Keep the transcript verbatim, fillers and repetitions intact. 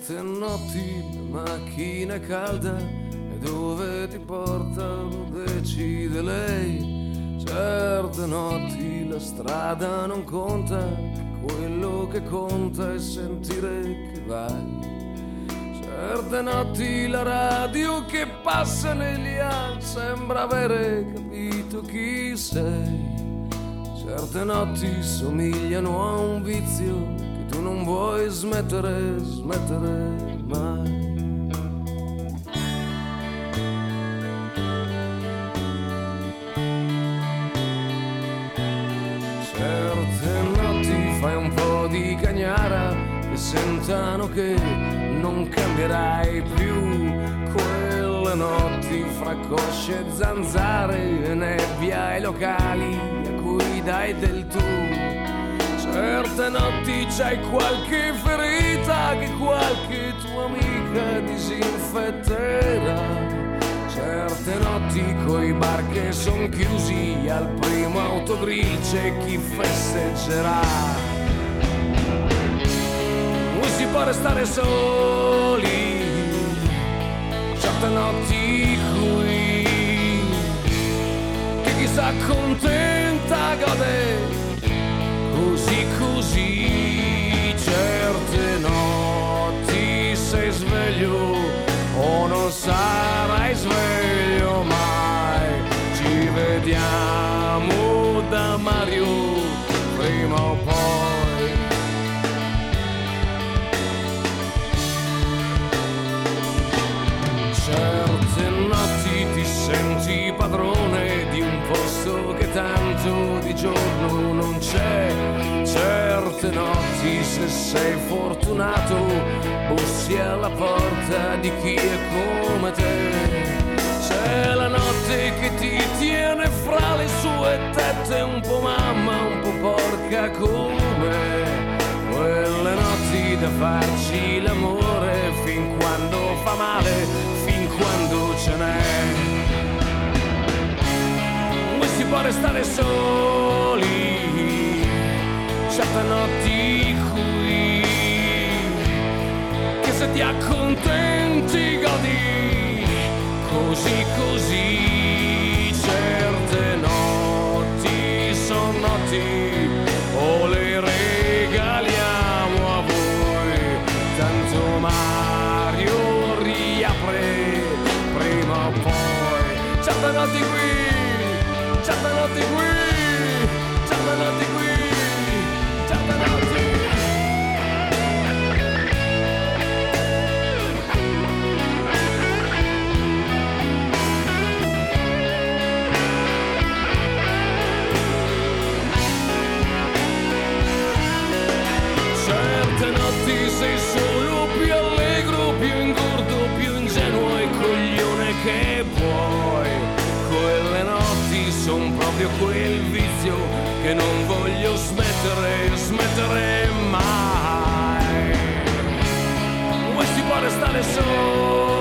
Certe notti la macchina è calda e dove ti portano decide lei. Certe notti la strada non conta, quello che conta è sentire che vai. Certe notti la radio che passa negli anni sembra avere capito chi sei. Certe notti somigliano a un vizio che tu non vuoi smettere, smettere mai. Certe notti fai un po' di cagnara e sentano che non cambierai più. Quelle notti fra cosce e zanzare e nebbia ai locali a cui dai del tu. Certe notti c'hai qualche ferita che qualche tua amica disinfetterà. Certe notti coi bar che son chiusi al primo autogrill c'è chi festeggerà. Non si può restare soli certe notti qui, che chi s'accontenta gode così così. Certe notti sei sveglio o non sarai sveglio mai. Ci vediamo da Mario prima o poi. Certe notti ti senti padrone di un posto che tanto di giorno non c'è. Certe notti se sei fortunato bussi alla porta di chi è come te. C'è la notte che ti tiene fra le sue tette, un po' mamma, un po' porca come. Quelle notti da farci l'amore fin quando fa male, fin quando ce n'è. Non si può restare soli certe notti qui, che se ti accontenti godi così così. Certe notti son notti o le regaliamo a voi, tanto Mario riapre prima o poi. Certe notti qui, certe notti qui, certe notti qui, certe notti. Certe notti sei solo più allegro, più ingordo, più ingenuo e coglione che puoi. Quelle notti son proprio quel vizio che non voglio smettere, smettere mai. Vuoi si può restare solo